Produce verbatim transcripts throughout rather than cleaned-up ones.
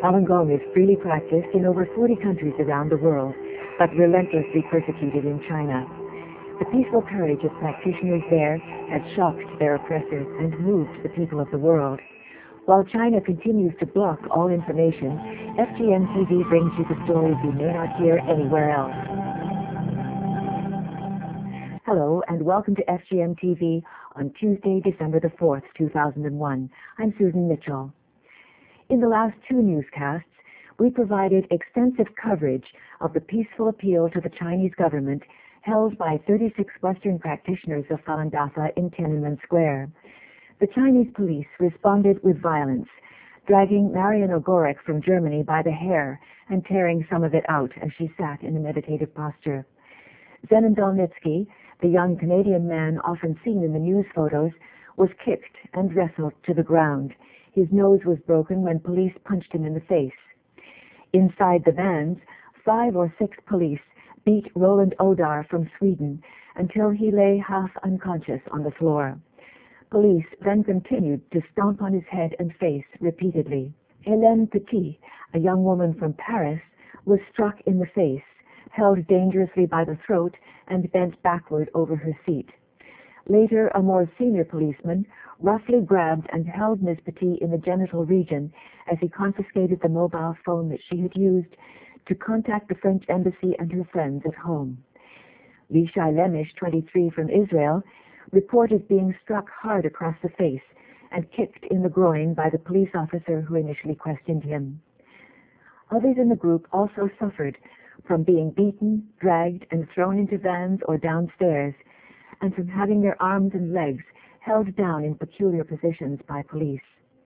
Falun Gong is freely practiced in over forty countries around the world, but relentlessly persecuted in China. The peaceful courage of practitioners there has shocked their oppressors and moved the people of the world. While China continues to block all information, F G M T V brings you the stories you may not hear anywhere else. Hello, and welcome to F G M T V on Tuesday, December the fourth, two thousand one. I'm Susan Mitchell. In the last two newscasts, we provided extensive coverage of the peaceful appeal to the Chinese government held by thirty-six Western practitioners of Falun Dafa in Tiananmen Square. The Chinese police responded with violence, dragging Marian Ogorek from Germany by the hair and tearing some of it out as she sat in a meditative posture. Zenon Dolnitsky, the young Canadian man often seen in the news photos, was kicked and wrestled to the ground. His nose was broken when police punched him in the face. Inside the vans, five or six police beat Roland Odar from Sweden until he lay half unconscious on the floor. Police then continued to stomp on his head and face repeatedly. Hélène Petit, a young woman from Paris, was struck in the face, held dangerously by the throat, and bent backward over her seat. Later, a more senior policeman roughly grabbed and held Miz Petit in the genital region as he confiscated the mobile phone that she had used to contact the French embassy and her friends at home. Lishai Lemish, twenty-three, from Israel, reported being struck hard across the face and kicked in the groin by the police officer who initially questioned him. Others in the group also suffered from being beaten, dragged, and thrown into vans or downstairs, and from having their arms and legs held down in peculiar positions by police.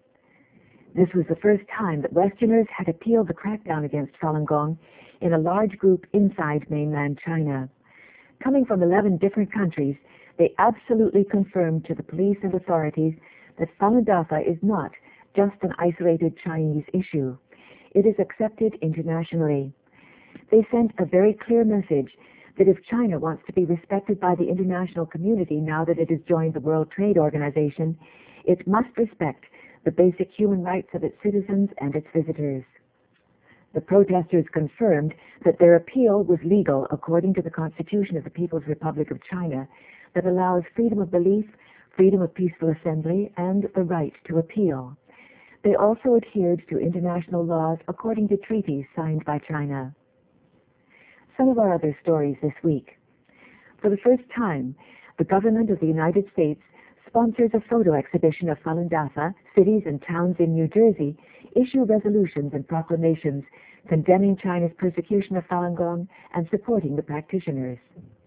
This was the first time that Westerners had appealed the crackdown against Falun Gong in a large group inside mainland China. Coming from eleven different countries, they absolutely confirmed to the police and authorities that Falun Dafa is not just an isolated Chinese issue. It is accepted internationally. They sent a very clear message that if China wants to be respected by the international community now that it has joined the World Trade Organization, it must respect the basic human rights of its citizens and its visitors. The protesters confirmed that their appeal was legal according to the Constitution of the People's Republic of China that allows freedom of belief, freedom of peaceful assembly, and the right to appeal. They also adhered to international laws according to treaties signed by China. Some of our other stories this week. For the first time, the government of the United States sponsors a photo exhibition of Falun Dafa. Cities and towns in New Jersey issue resolutions and proclamations condemning China's persecution of Falun Gong and supporting the practitioners.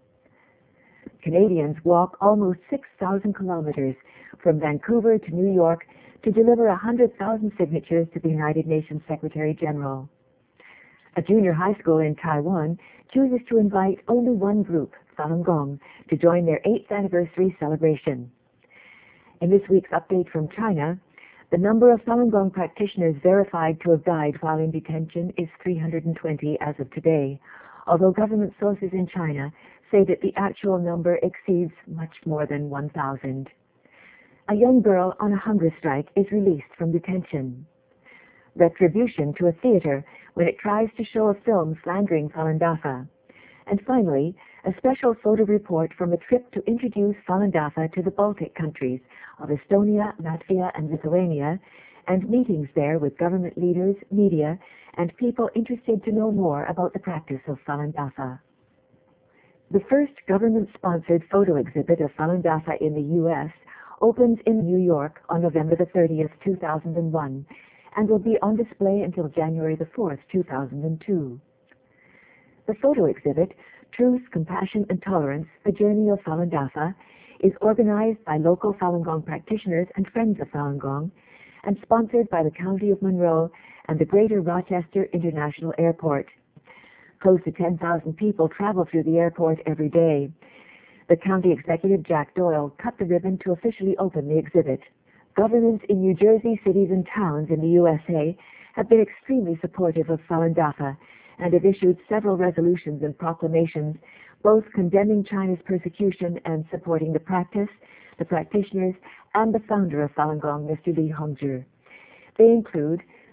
Canadians walk almost six thousand kilometers from Vancouver to New York to deliver one hundred thousand signatures to the United Nations Secretary General. A junior high school in Taiwan chooses to invite only one group, Falun Gong, to join their eighth anniversary celebration. In this week's update from China, the number of Falun Gong practitioners verified to have died while in detention is three hundred twenty as of today, although government sources in China say that the actual number exceeds much more than one thousand. A young girl on a hunger strike is released from detention. Retribution to a theater when it tries to show a film slandering Falun Dafa. And finally, a special photo report from a trip to introduce Falun Dafa to the Baltic countries of Estonia, Latvia, and Lithuania, and meetings there with government leaders, media, and people interested to know more about the practice of Falun Dafa. The first government-sponsored photo exhibit of Falun Dafa in the U S opens in New York on November the thirtieth, two thousand one, and will be on display until January the fourth, two thousand two. The photo exhibit, Truth, Compassion, and Tolerance, A Journey of Falun Dafa, is organized by local Falun Gong practitioners and friends of Falun Gong, and sponsored by the County of Monroe and the Greater Rochester International Airport. Close to ten thousand people travel through the airport every day. The county executive, Jack Doyle, cut the ribbon to officially open the exhibit. Governments in New Jersey, cities, and towns in the U S A have been extremely supportive of Falun Dafa and have issued several resolutions and proclamations, both condemning China's persecution and supporting the practice, the practitioners, and the founder of Falun Gong, Mister Li Hongzhi. They include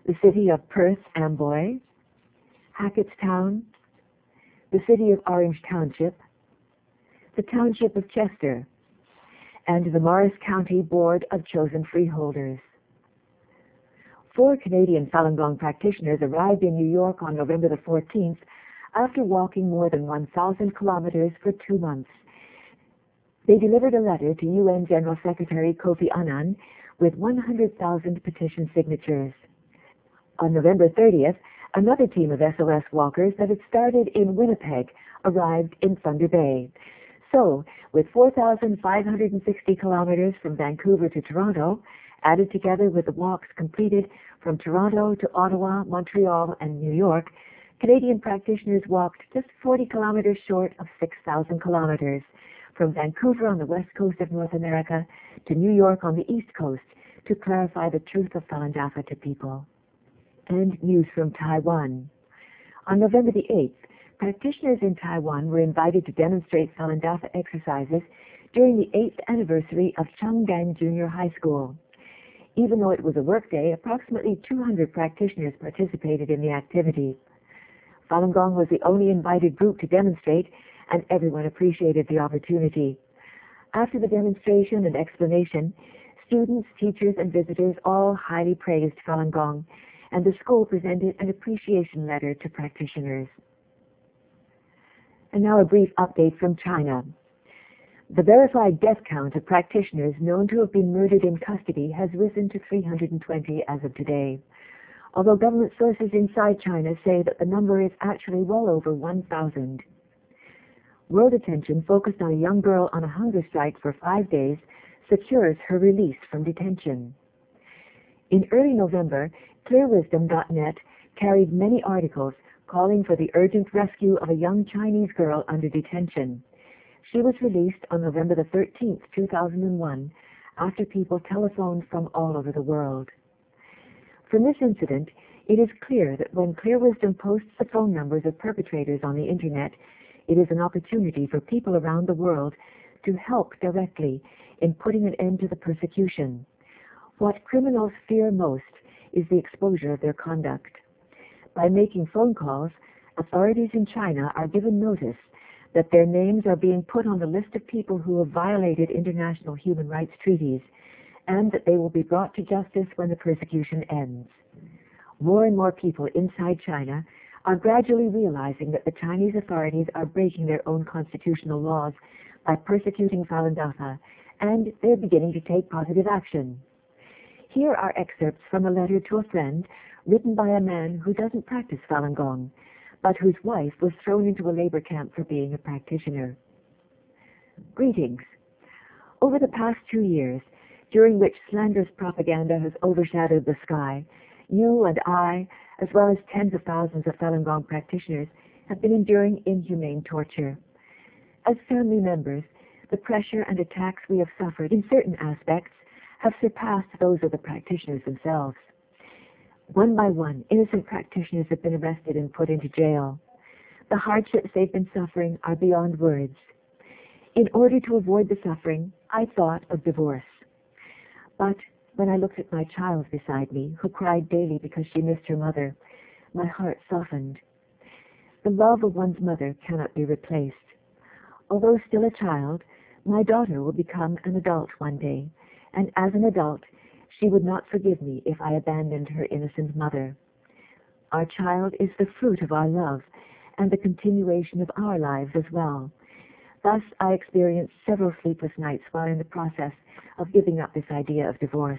the city of Perth Amboy, Hackettstown, the city of Orange Township, the township of Chester, and the Morris County Board of Chosen Freeholders. Four Canadian Falun Gong practitioners arrived in New York on November the fourteenth after walking more than one thousand kilometers for two months. They delivered a letter to U N General Secretary Kofi Annan with one hundred thousand petition signatures. On November thirtieth, another team of S O S walkers that had started in Winnipeg arrived in Thunder Bay. So, with four thousand five hundred sixty kilometers from Vancouver to Toronto, added together with the walks completed from Toronto to Ottawa, Montreal, and New York, Canadian practitioners walked just forty kilometers short of six thousand kilometers, from Vancouver on the west coast of North America to New York on the east coast, to clarify the truth of Falun Dafa to people. And news from Taiwan. On November the eighth, practitioners in Taiwan were invited to demonstrate Falun Dafa exercises during the eighth anniversary of Changgang Junior High School. Even though it was a workday, approximately two hundred practitioners participated in the activity. Falun Gong was the only invited group to demonstrate, and everyone appreciated the opportunity. After the demonstration and explanation, students, teachers, and visitors all highly praised Falun Gong, and the school presented an appreciation letter to practitioners. And now a brief update from China. The verified death count of practitioners known to have been murdered in custody has risen to three hundred twenty as of today, although government sources inside China say that the number is actually well over one thousand. World attention focused on a young girl on a hunger strike for five days secures her release from detention. In early November, clear wisdom dot net carried many articles calling for the urgent rescue of a young Chinese girl under detention. She was released on November the thirteenth, two thousand one, after people telephoned from all over the world. From this incident, it is clear that when Clear Wisdom posts the phone numbers of perpetrators on the Internet, it is an opportunity for people around the world to help directly in putting an end to the persecution. What criminals fear most is the exposure of their conduct. By making phone calls, authorities in China are given notice that their names are being put on the list of people who have violated international human rights treaties, and that they will be brought to justice when the persecution ends. More and more people inside China are gradually realizing that the Chinese authorities are breaking their own constitutional laws by persecuting Falun Dafa, and they're beginning to take positive action. Here are excerpts from a letter to a friend written by a man who doesn't practice Falun Gong, but whose wife was thrown into a labor camp for being a practitioner. Greetings. Over the past two years, during which slanderous propaganda has overshadowed the sky, you and I, as well as tens of thousands of Falun Gong practitioners, have been enduring inhumane torture. As family members, the pressure and attacks we have suffered in certain aspects have surpassed those of the practitioners themselves. One by one, innocent practitioners have been arrested and put into jail. The hardships they've been suffering are beyond words. In order to avoid the suffering, I thought of divorce. But when I looked at my child beside me, who cried daily because she missed her mother, my heart softened. The love of one's mother cannot be replaced. Although still a child, my daughter will become an adult one day, and as an adult, she would not forgive me if I abandoned her innocent mother. Our child is the fruit of our love and the continuation of our lives as well. Thus, I experienced several sleepless nights while in the process of giving up this idea of divorce.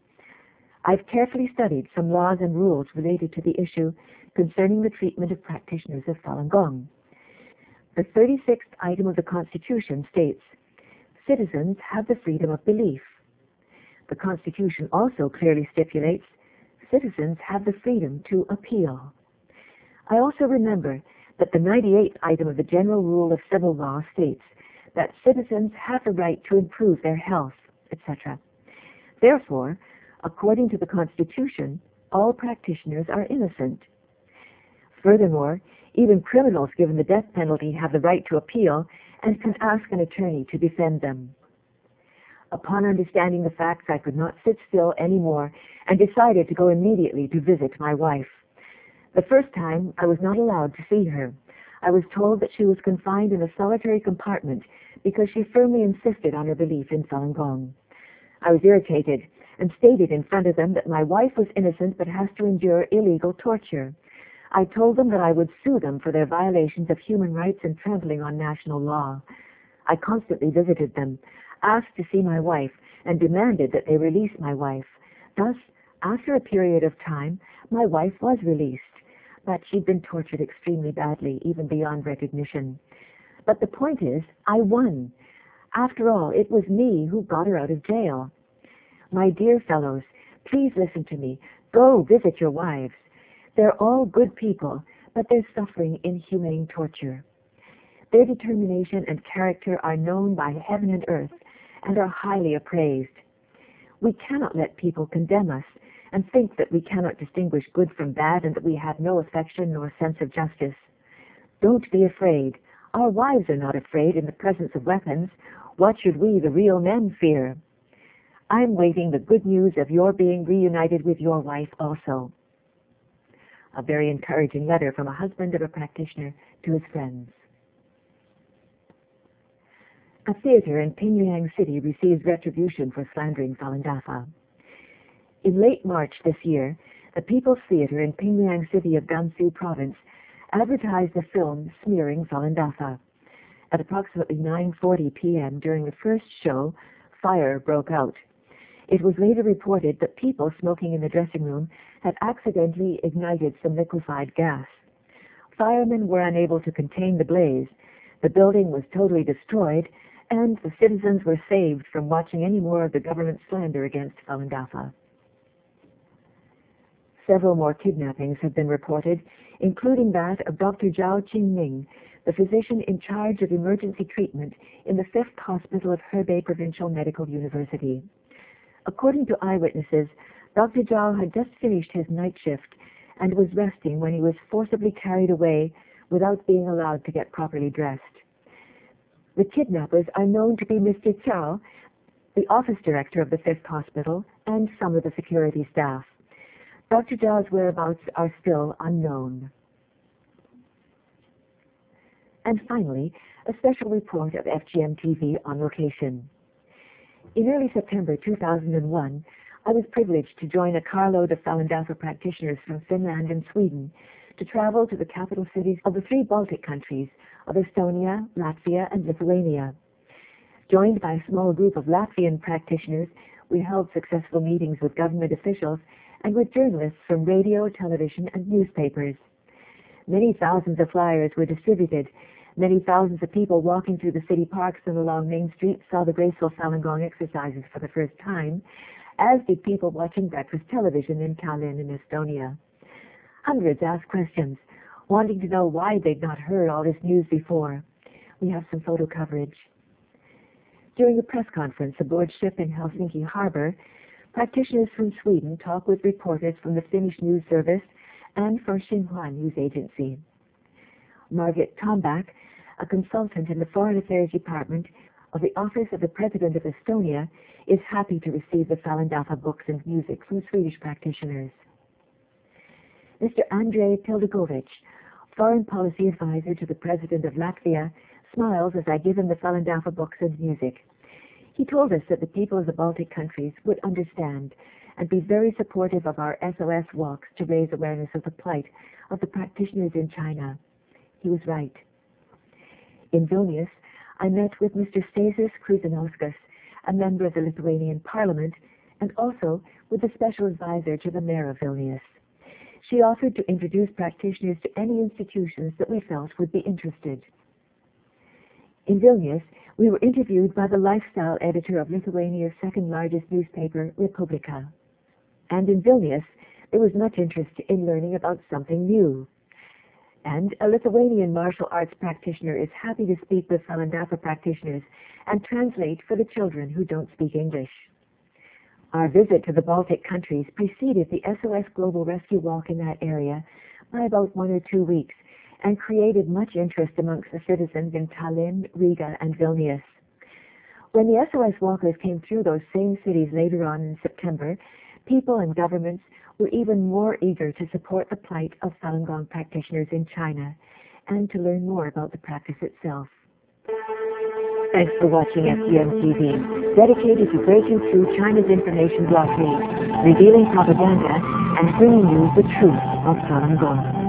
I've carefully studied some laws and rules related to the issue concerning the treatment of practitioners of Falun Gong. The thirty-sixth item of the Constitution states, citizens have the freedom of belief. The Constitution also clearly stipulates, citizens have the freedom to appeal. I also remember that the ninety-eighth item of the General Rule of Civil Law states that citizens have the right to improve their health, et cetera. Therefore, according to the Constitution, all practitioners are innocent. Furthermore, even criminals given the death penalty have the right to appeal and can ask an attorney to defend them. Upon understanding the facts, I could not sit still any more and decided to go immediately to visit my wife. The first time, I was not allowed to see her. I was told that she was confined in a solitary compartment because she firmly insisted on her belief in Falun Gong. I was irritated and stated in front of them that my wife was innocent but has to endure illegal torture. I told them that I would sue them for their violations of human rights and trampling on national law. I constantly visited them, asked to see my wife, and demanded that they release my wife. Thus, after a period of time, my wife was released, but she'd been tortured extremely badly, even beyond recognition. But the point is, I won. After all, it was me who got her out of jail. My dear fellows, please listen to me. Go visit your wives. They're all good people, but they're suffering inhumane torture. Their determination and character are known by heaven and earth and are highly appraised. We cannot let people condemn us and think that we cannot distinguish good from bad and that we have no affection nor sense of justice. Don't be afraid. Our wives are not afraid in the presence of weapons. What should we, the real men, fear? I'm waiting the good news of your being reunited with your wife also. A very encouraging letter from a husband of a practitioner to his friends. A theater in Pingyang City receives retribution for slandering Falun Dafa. In late March this year, the People's Theater in Pingyang City of Gansu Province advertised a film smearing Falun Dafa. At approximately nine forty p m during the first show, fire broke out. It was later reported that people smoking in the dressing room had accidentally ignited some liquefied gas. Firemen were unable to contain the blaze. The building was totally destroyed, and the citizens were saved from watching any more of the government's slander against Falun Dafa. Several more kidnappings have been reported, including that of Doctor Zhao Qingming, the physician in charge of emergency treatment in the fifth Hospital of Hebei Provincial Medical University. According to eyewitnesses, Doctor Zhao had just finished his night shift and was resting when he was forcibly carried away without being allowed to get properly dressed. The kidnappers are known to be Mister Zhao, the office director of the fifth Hospital, and some of the security staff. Doctor Zhao's whereabouts are still unknown. And finally, a special report of F G M T V on location. In early September two thousand one, I was privileged to join a carload of Falun Dafa practitioners from Finland and Sweden to travel to the capital cities of the three Baltic countries of Estonia, Latvia, and Lithuania. Joined by a small group of Latvian practitioners, we held successful meetings with government officials and with journalists from radio, television, and newspapers. Many thousands of flyers were distributed. Many thousands of people walking through the city parks and along main streets saw the graceful Falun Gong exercises for the first time, as did people watching breakfast television in Tallinn in Estonia. Hundreds asked questions, wanting to know why they'd not heard all this news before. We have some photo coverage. During a press conference aboard ship in Helsinki Harbor, practitioners from Sweden talked with reporters from the Finnish news service and from Xinhua News Agency. Margit Tombak, a consultant in the Foreign Affairs Department of the Office of the President of Estonia, is happy to receive the Falun Dafa books and music from Swedish practitioners. Mister Andrei Pildagovich, Foreign Policy Advisor to the President of Latvia, smiles as I give him the Falun Dafa books and music. He told us that the people of the Baltic countries would understand and be very supportive of our S O S walks to raise awareness of the plight of the practitioners in China. He was right. In Vilnius, I met with Mister Stasys Kruzinauskas, a member of the Lithuanian Parliament, and also with the special advisor to the mayor of Vilnius. She offered to introduce practitioners to any institutions that we felt would be interested. In Vilnius, we were interviewed by the lifestyle editor of Lithuania's second largest newspaper, Republika. And in Vilnius, there was much interest in learning about something new. And a Lithuanian martial arts practitioner is happy to speak with Falun Dafa practitioners and translate for the children who don't speak English. Our visit to the Baltic countries preceded the S O S Global Rescue Walk in that area by about one or two weeks and created much interest amongst the citizens in Tallinn, Riga, and Vilnius. When the S O S walkers came through those same cities later on in September, people and governments were even more eager to support the plight of Falun Gong practitioners in China and to learn more about the practice itself. Thanks for watching F G M T V, dedicated to breaking through China's information blockade, revealing propaganda, and bringing you the truth of Falun Gong.